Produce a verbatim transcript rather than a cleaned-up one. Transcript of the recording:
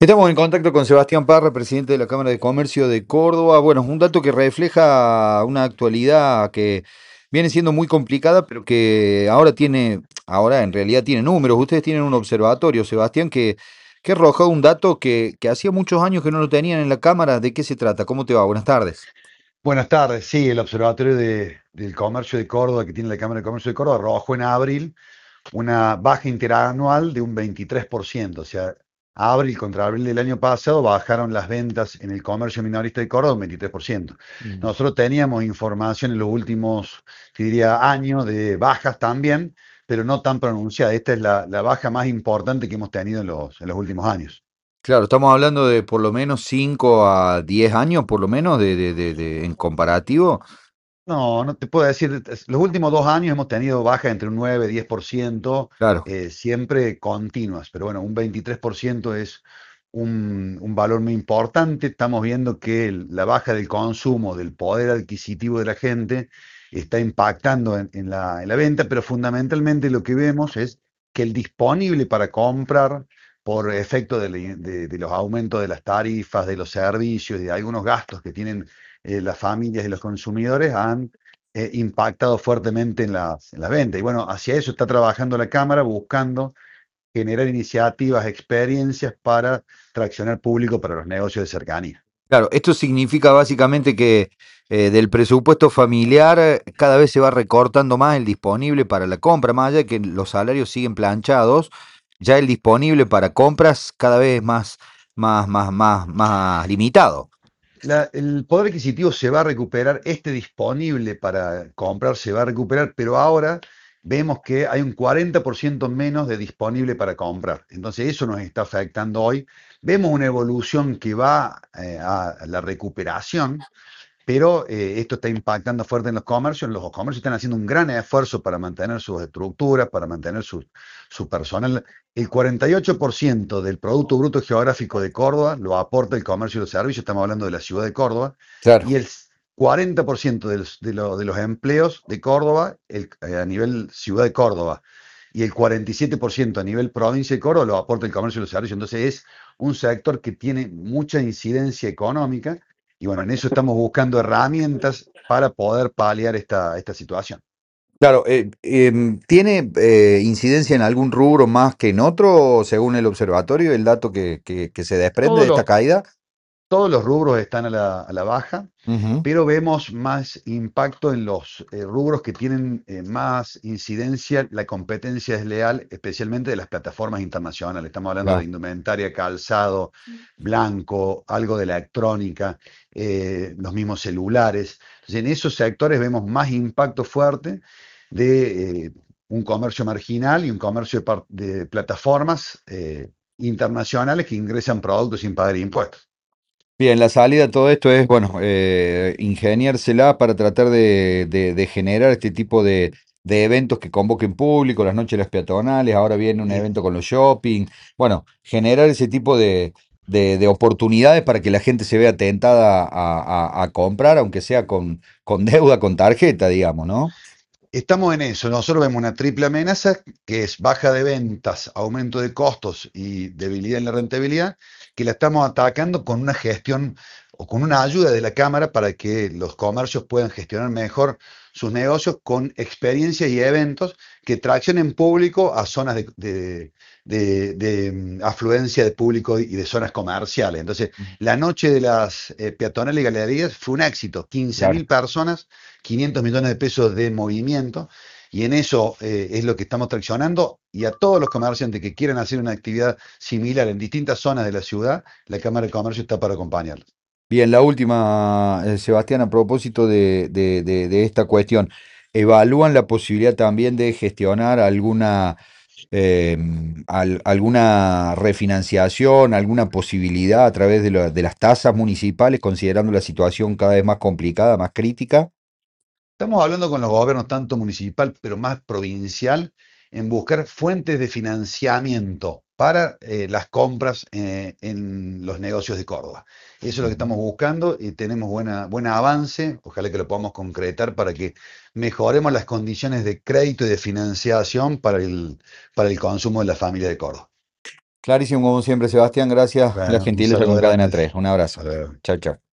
Estamos en contacto con Sebastián Parra, presidente de la Cámara de Comercio de Córdoba. Bueno, un dato que refleja una actualidad que viene siendo muy complicada, pero que ahora tiene, ahora en realidad tiene números. Ustedes tienen un observatorio, Sebastián, que, que arroja un dato que, que hacía muchos años que no lo tenían en la Cámara. ¿De qué se trata? ¿Cómo te va? Buenas tardes. Buenas tardes. Sí, el Observatorio de- del Comercio de Córdoba, que tiene la Cámara de Comercio de Córdoba, arrojó en abril una baja interanual de un veintitrés por ciento. O sea, abril contra abril del año pasado bajaron las ventas en el comercio minorista de Córdoba un veintitrés por ciento. Mm. Nosotros teníamos información en los últimos, te diría, años de bajas también, pero no tan pronunciada. Esta es la, la baja más importante que hemos tenido en los, en los últimos años. Claro, estamos hablando de por lo menos cinco a diez años, por lo menos, de, de, de, de- en comparativo. No, no te puedo decir, es- los últimos dos años hemos tenido bajas entre un nueve y diez por ciento, Claro. eh, siempre continuas, pero bueno, un veintitrés por ciento es un, un valor muy importante. Estamos viendo que el- la baja del consumo, del poder adquisitivo de la gente, está impactando en, en la, en la venta, pero fundamentalmente lo que vemos es que el disponible para comprar por efecto de, la- de de los aumentos de las tarifas, de los servicios, de algunos gastos que tienen eh, las familias y los consumidores han eh, impactado fuertemente en las, en las ventas. Y bueno, hacia eso está trabajando la Cámara, buscando generar iniciativas, experiencias para traccionar público para los negocios de cercanía. Claro, esto significa básicamente que eh, del presupuesto familiar eh, cada vez se va recortando más el disponible para la compra, más allá de que los salarios siguen planchados, ya el disponible para compras cada vez es más, más, más, más, más limitado. La- el poder adquisitivo se va a recuperar, este disponible para comprar se va a recuperar, pero ahora vemos que hay un cuarenta por ciento menos de disponible para comprar. Entonces eso nos está afectando hoy. Vemos una evolución que va eh, a la recuperación, pero eh, esto está impactando fuerte en los comercios. Los comercios están haciendo un gran esfuerzo para mantener sus estructuras, para mantener su, su personal. El cuarenta y ocho por ciento del Producto Bruto Geográfico de Córdoba lo aporta el comercio y los servicios, estamos hablando de la ciudad de Córdoba, Claro. y el cuarenta por ciento de los, de lo- de los empleos de Córdoba el- eh, a nivel ciudad de Córdoba y el cuarenta y siete por ciento a nivel provincia de Córdoba lo aporta el comercio y los servicios. Entonces es un sector que tiene mucha incidencia económica y bueno, en eso estamos buscando herramientas para poder paliar esta, esta situación. Claro, eh, em, ¿tiene eh, incidencia en algún rubro más que en otro, según el observatorio, el dato que, que, que se desprende Todos de esta los, caída? todos los rubros están a la, a la baja, Ujú. pero vemos más impacto en los eh, rubros que tienen eh, más incidencia, la competencia desleal, especialmente de las plataformas internacionales. Estamos hablando de Claro. indumentaria, calzado, blanco, algo de electrónica, eh, los mismos celulares. Entonces, en esos sectores vemos más impacto fuerte de eh, un comercio marginal y un comercio de, par- de plataformas eh, internacionales que ingresan productos sin pagar impuestos. Bien, la salida a todo esto es, bueno, eh, ingeniársela para tratar de, de- de generar este tipo de, de eventos que convoquen público, las noches de las peatonales, ahora viene un Y evento con los shopping, bueno, generar ese tipo de, de- de oportunidades para que la gente se vea tentada a, a- a comprar, aunque sea con, con deuda, con tarjeta, digamos, ¿no? estamos en eso. Nosotros vemos una triple amenaza que es baja de ventas, aumento de costos y debilidad en la rentabilidad, que la estamos atacando con una gestión o con una ayuda de la Cámara para que los comercios puedan gestionar mejor sus negocios con experiencias y eventos que traccionen público a zonas de, de- de- de, mm, afluencia de público y de zonas comerciales. Entonces, Ujú. la noche de las eh, peatonales y galerías fue un éxito. quince Claro. mil personas, quinientos millones de pesos de movimiento, y en eso eh, es lo que estamos traccionando. Y a todos los comerciantes que quieran hacer una actividad similar en distintas zonas de la ciudad, la Cámara de Comercio está para acompañarlos. Bien, la última, eh, Sebastián, a propósito de, de- de- de esta cuestión, ¿evalúan la posibilidad también de gestionar alguna, eh, al- alguna refinanciación, alguna posibilidad a través de, la- de las tasas municipales, considerando la situación cada vez más complicada, más crítica? Estamos hablando con los gobiernos, tanto municipal, pero más provincial, en buscar fuentes de financiamiento para eh, las compras eh, en los negocios de Córdoba. Eso es lo que Ujú. estamos buscando y tenemos buena, buen avance. Ojalá que lo podamos concretar para que mejoremos las condiciones de crédito y de financiación para el, para el consumo de la familia de Córdoba. Clarísimo como siempre, Sebastián, gracias. La Bueno, un gentileza saludo con Cadena grande. tres. Un abrazo. Hasta luego. Chao, chao.